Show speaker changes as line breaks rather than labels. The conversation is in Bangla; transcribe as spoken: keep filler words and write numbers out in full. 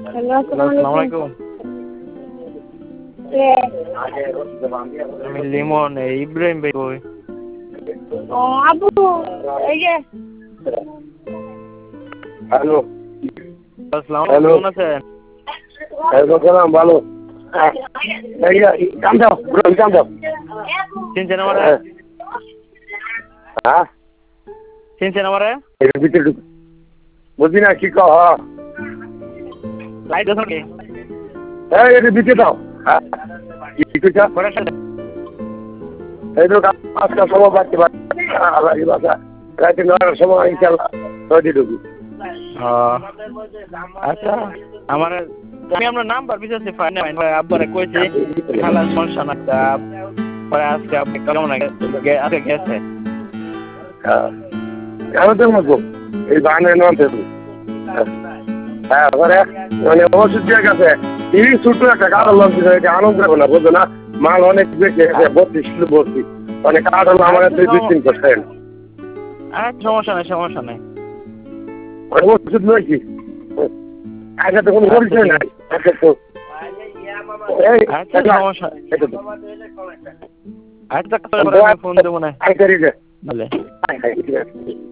হ্যালো, আসসালামু আলাইকুম। আমি লিমন, ইব্রাহিম ভাই কই? ও আবু, এই যে
হ্যালো
আসসালামু আলাইকুম, কেমন আছেন?
সালাম ভালো। কাম দাও কাম দাও
চিনছেন আমারে?
হ্যাঁ
চিনছেন আমারে?
এর ভিতরে ঢুক বুঝি না কি কহ
লাইট আছে কি?
এই এর ভিতরে দাও হ্যাঁ কি কইছা
পরে সাথে
এই তো আজকে সময় পাচ্ছি আল্লাহ বাসা রাতে নটার সময় ইনশাল্লাহ নদী ঢুকি
আচ্ছা আমার আমি আপনার নাম্বার বিশেষ ফাইন আব্বারে কইছি খালার সমস্যা না পরে আজকে আপনি কেমন আজকে গেছে
আমাদের মতো এই বাহানে নয় হ্যাঁ ওরে মানে ওষুধ দিয়ে গেছে এই ছোট্ট একটা কারণ লাগছে এটা আনন্দ দেবো না বুঝলো না মাল অনেক বেশি বত্রিশ কিলো ভর্তি অনেক কারণ আমার দুই দুই তিন পার্সেন্ট
আচ্ছা সমস্যা নাই সমস্যা নাই
ওষুধ নয় কি আগে তো কোনো পরিচয় নাই আচ্ছা তো
আচ্ছা সমস্যা আচ্ছা ফোন দেবো না
আই করি যে
বলে